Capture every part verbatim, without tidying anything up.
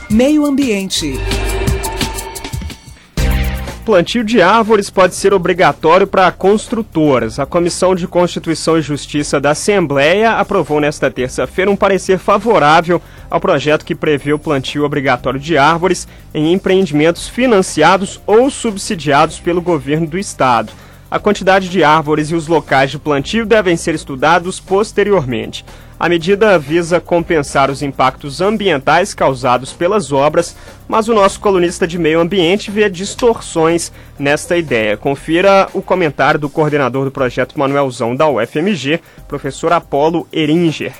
Meio Ambiente. Plantio de árvores pode ser obrigatório para construtoras. A Comissão de Constituição e Justiça da Assembleia aprovou nesta terça-feira um parecer favorável ao projeto que prevê o plantio obrigatório de árvores em empreendimentos financiados ou subsidiados pelo governo do estado. A quantidade de árvores e os locais de plantio devem ser estudados posteriormente. A medida visa compensar os impactos ambientais causados pelas obras, mas o nosso colunista de meio ambiente vê distorções nesta ideia. Confira o comentário do coordenador do projeto Manuelzão da U F M G, professor Apolo Eringer.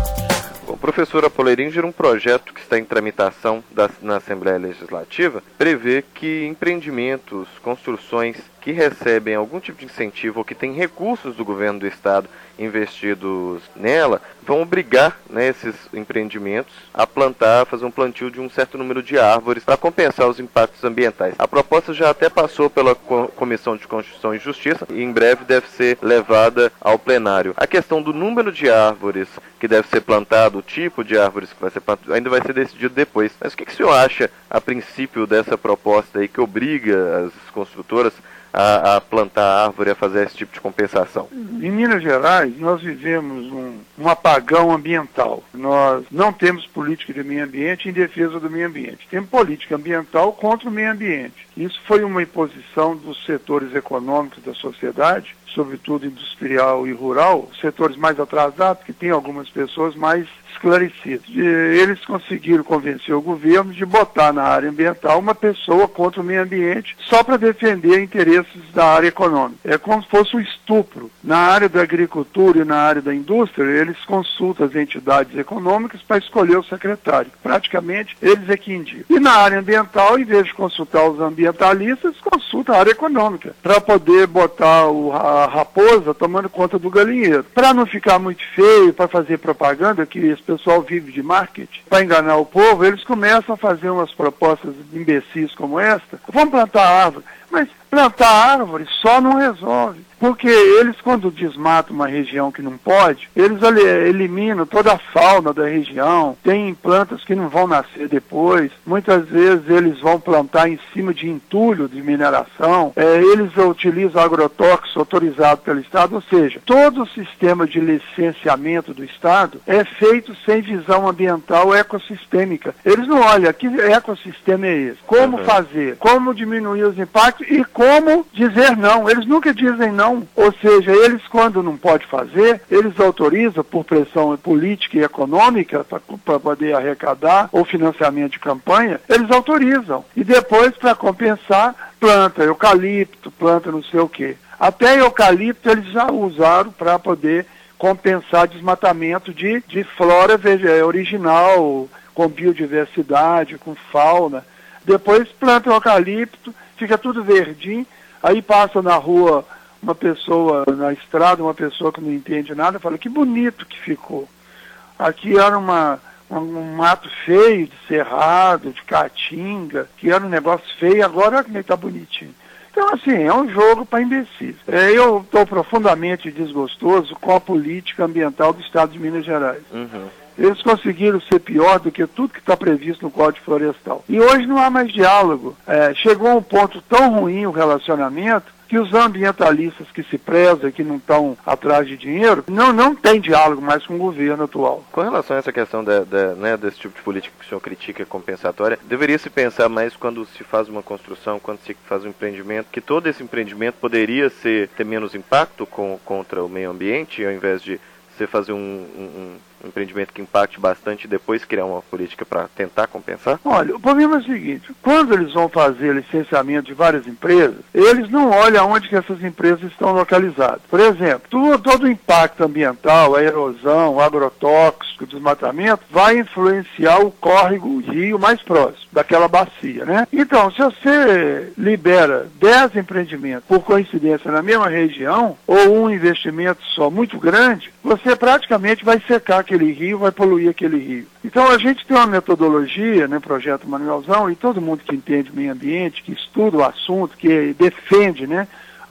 Bom, professor Apolo Eringer, um projeto que está em tramitação da, na Assembleia Legislativa prevê que empreendimentos, construções que recebem algum tipo de incentivo ou que têm recursos do governo do estado investidos nela, vão obrigar, né, esses empreendimentos a plantar, fazer um plantio de um certo número de árvores para compensar os impactos ambientais. A proposta já até passou pela Comissão de Constituição e Justiça e em breve deve ser levada ao plenário. A questão do número de árvores que deve ser plantado, o tipo de árvores que vai ser plantado, ainda vai ser decidido depois. Mas o que, que o senhor acha, a princípio, dessa proposta aí que obriga as construtoras A, a plantar árvore, a fazer esse tipo de compensação? Em Minas Gerais, nós vivemos um, um apagão ambiental. Nós não temos política de meio ambiente em defesa do meio ambiente. Temos política ambiental contra o meio ambiente. Isso foi uma imposição dos setores econômicos da sociedade, sobretudo industrial e rural, setores mais atrasados, que tem algumas pessoas mais esclarecidas. E eles conseguiram convencer o governo de botar na área ambiental uma pessoa contra o meio ambiente só para defender interesses da área econômica. É como se fosse um estupro. Na área da agricultura e na área da indústria, eles consultam as entidades econômicas para escolher o secretário. Praticamente, eles é que indicam. E na área ambiental, em vez de consultar os ambientalistas, consulta a área econômica, para poder botar o, a raposa tomando conta do galinheiro. Para não ficar muito feio, para fazer propaganda, que esse pessoal vive de marketing, para enganar o povo, eles começam a fazer umas propostas imbecis como esta. Vamos plantar árvore. Mas plantar árvore só não resolve. Porque eles, quando desmatam uma região que não pode, eles eliminam toda a fauna da região, tem plantas que não vão nascer depois, muitas vezes eles vão plantar em cima de entulho de mineração, é, eles utilizam agrotóxicos autorizados pelo Estado, ou seja, todo o sistema de licenciamento do Estado é feito sem visão ambiental ecossistêmica. Eles não olham, que ecossistema é esse? Como uhum. fazer? Como diminuir os impactos e como dizer não? Eles nunca dizem não. Ou seja, eles quando não pode fazer, eles autorizam por pressão política e econômica para poder arrecadar ou financiamento de campanha, eles autorizam. E depois, para compensar, planta eucalipto, planta não sei o quê. Até eucalipto eles já usaram para poder compensar desmatamento de, de flora original, com biodiversidade, com fauna. Depois planta eucalipto, fica tudo verdinho, aí passa na rua uma pessoa na estrada, uma pessoa que não entende nada, fala, que bonito que ficou. Aqui era uma, um, um mato feio de cerrado, de caatinga, que era um negócio feio, agora olha como ele está bonitinho. Então, assim, é um jogo para imbecis. É, eu estou profundamente desgostoso com a política ambiental do Estado de Minas Gerais. Uhum. Eles conseguiram ser pior do que tudo que está previsto no Código Florestal. E hoje não há mais diálogo. É, chegou a um ponto tão ruim o relacionamento que os ambientalistas que se prezam, que não estão atrás de dinheiro, não, não tem diálogo mais com o governo atual. Com relação a essa questão da, da, né, desse tipo de política que o senhor critica compensatória, deveria se pensar mais quando se faz uma construção, quando se faz um empreendimento, que todo esse empreendimento poderia ser, ter menos impacto com, contra o meio ambiente, ao invés de você fazer um, um, um empreendimento que impacte bastante e depois criar uma política para tentar compensar? Olha, o problema é o seguinte, quando eles vão fazer licenciamento de várias empresas, eles não olham onde que essas empresas estão localizadas. Por exemplo, tudo, todo o impacto ambiental, a erosão, o agrotóxico, o desmatamento, vai influenciar o córrego, o rio mais próximo daquela bacia, né? Então, se você libera dez empreendimentos, por coincidência, na mesma região, ou um investimento só muito grande, você praticamente vai secar aquele rio, vai poluir aquele rio. Então a gente tem uma metodologia, né, Projeto Manuelzão, e todo mundo que entende meio ambiente, que estuda o assunto, que defende, né,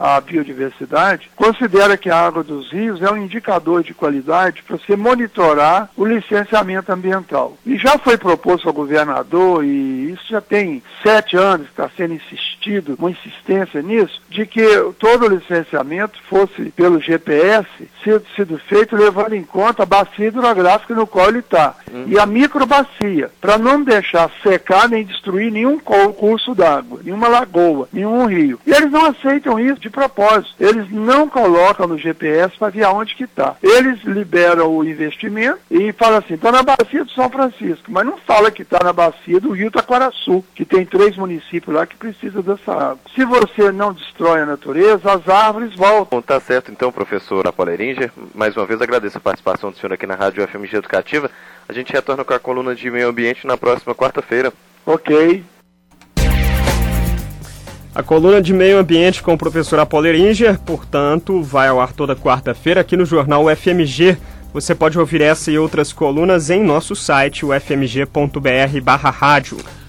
a biodiversidade, considera que a água dos rios é um indicador de qualidade para você monitorar o licenciamento ambiental. E já foi proposto ao governador, e isso já tem sete anos que está sendo insistido, uma insistência nisso, de que todo o licenciamento fosse pelo G P S, sido, sido feito levando em conta a bacia hidrográfica no qual ele está, uhum. e a microbacia, para não deixar secar nem destruir nenhum curso d'água, nenhuma lagoa, nenhum rio. E eles não aceitam isso de propósito. Eles não colocam no G P S para ver aonde que está. Eles liberam o investimento e falam assim, está na bacia do São Francisco, mas não fala que está na bacia do Rio Taquaraçu, que tem três municípios lá que precisam dessa água. Se você não destrói a natureza, as árvores voltam. Bom, tá certo então, professor Apolo Eringer. Mais uma vez agradeço a participação do senhor aqui na Rádio F M G Educativa. A gente retorna com a coluna de meio ambiente na próxima quarta-feira. Ok. A coluna de meio ambiente com o professor Apolo Eringer, portanto, vai ao ar toda quarta-feira aqui no Jornal F M G. Você pode ouvir essa e outras colunas em nosso site, o f m g ponto b r barra rádio.